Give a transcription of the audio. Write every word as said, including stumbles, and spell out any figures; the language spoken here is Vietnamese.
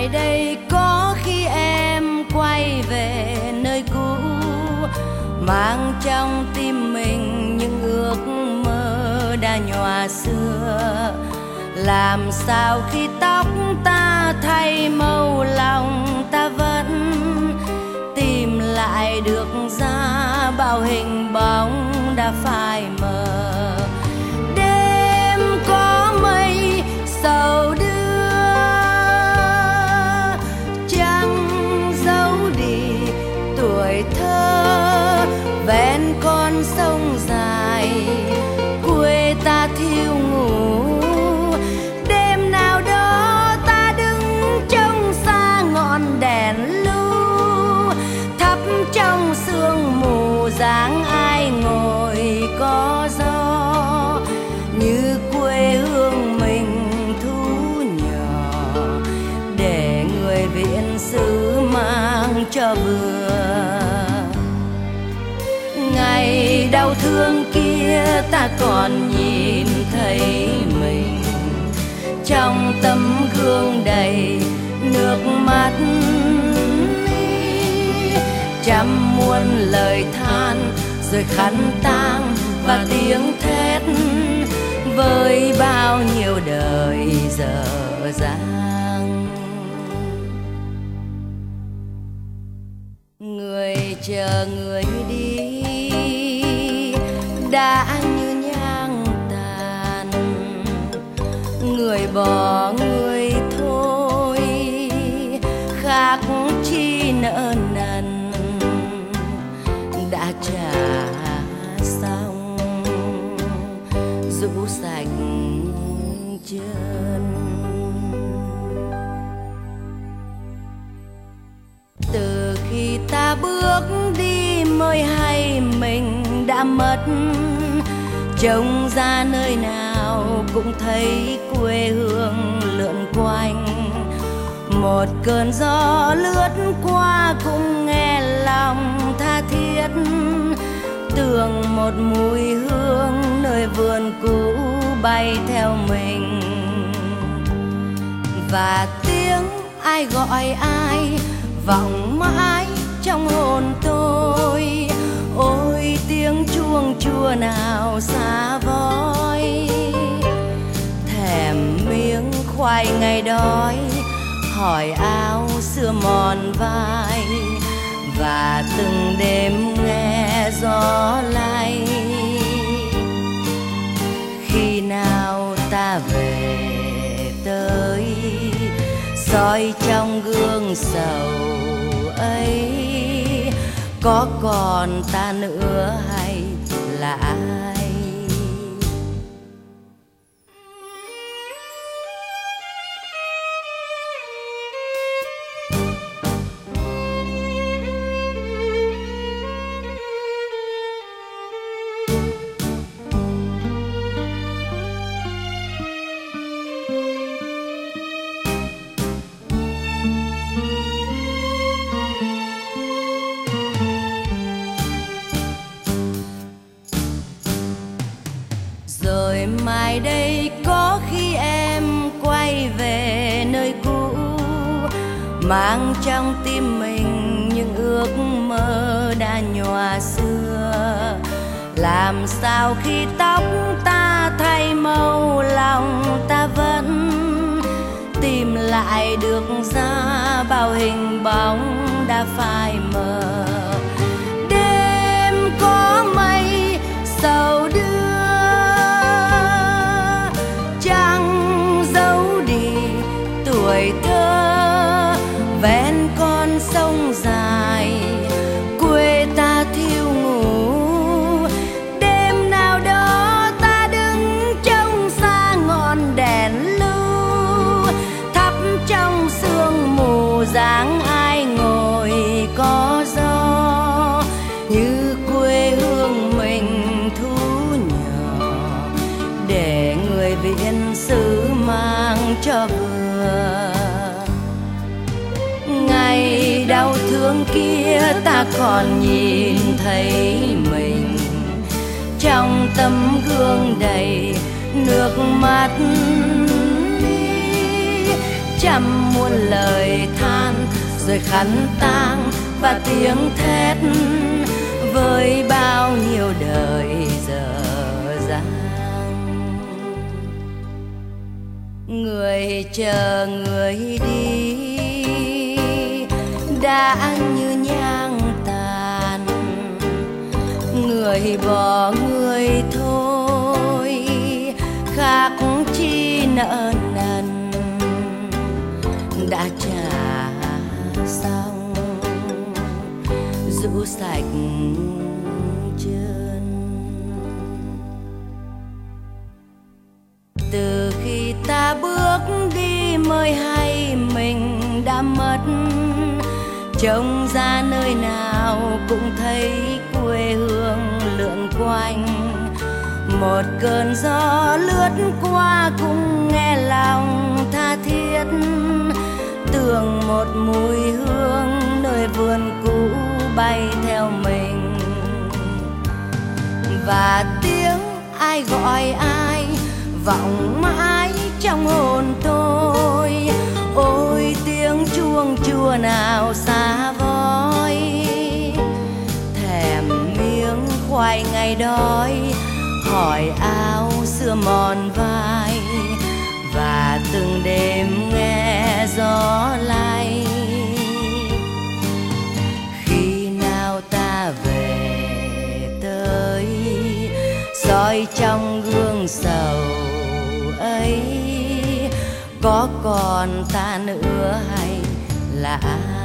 mai đây có khi em quay về nơi cũ, mang trong tim mình những ước mơ đã nhòa xưa. Làm sao khi tóc ta thay màu lòng ta vẫn tìm lại được ra bao hình bóng đã phai mờ. Đêm có mây sầu đưa, trăng giấu đi tuổi thơ ven con sông dài. Quê ta thiêu ngủ, đêm nào đó ta đứng trông xa ngọn đèn lu, thắp trong sương mù dáng ai ngồi có gió. Như quê hương mình thu nhỏ, để người viễn xứ mang cho vừa. Ngày đau thương kia ta còn nhìn thấy mình trong tấm gương đầy nước mắt. Trăm muôn lời than rồi khăn tang và tiếng thét với bao nhiêu đời dở dang. Người chờ người đi đã như nhang tàn, người bỏ người thôi khác chi nợ nần. Đã trả xong rũ sạch chân. Từ khi ta bước đi mới hay mình đã mất, trông ra nơi nào cũng thấy quê hương lượn quanh. Một cơn gió lướt qua cũng nghe lòng tha thiết, tưởng một mùi hương nơi vườn cũ bay theo mình. Và tiếng ai gọi ai vọng mãi trong hồn tôi. Ôi tiếng chuông chua nào xa vời, thèm miếng khoai ngày đói, hỏi áo xưa mòn vai. Và từng đêm nghe gió lay, khi nào ta về tới soi trong gương sầu ấy. Có còn ta nữa hay là ai? Rồi mai đây có khi em quay về nơi cũ, mang trong tim mình những ước mơ đã nhòa xưa. Làm sao khi tóc ta thay màu lòng ta vẫn tìm lại được ra bao hình bóng đã phai mờ. Đêm có mây sầu đưa, tuổi thơ ven con sông dài. Quê ta thiêu ngủ, đêm nào đó ta đứng trông xa ngọn đèn lu, thắp trong sương mù dáng ai ngồi có gió. Như quê hương mình thu nhỏ, để người viễn xứ mang cho vừa. Ngày đau thương kia ta còn nhìn thấy mình trong tấm gương đầy nước mắt. trăm muôn lời than, rồi khăn tang và tiếng thét với bao nhiêu đời dở dang. Người chờ người đi đã như nhang tàn, người bỏ người thôi khác chi nợ nần, đã trả xong rũ sạch chân. Từ khi ta bước đi mới hay mình đã mất, trông ra nơi nào cũng thấy quê hương lượn quanh. Một cơn gió lướt qua cũng nghe lòng tha thiết, tưởng một mùi hương nơi vườn cũ bay theo mình. Và tiếng ai gọi ai vọng mãi trong hồn tôi, ôi tiếng chuông chùa nào xa vời. Thèm miếng khoai ngày đói, hỏi áo xưa mòn vai, và từng đêm nghe gió lay. Khi nào ta về tới, soi trong gương sầu ấy, có còn ta nữa hay là ai?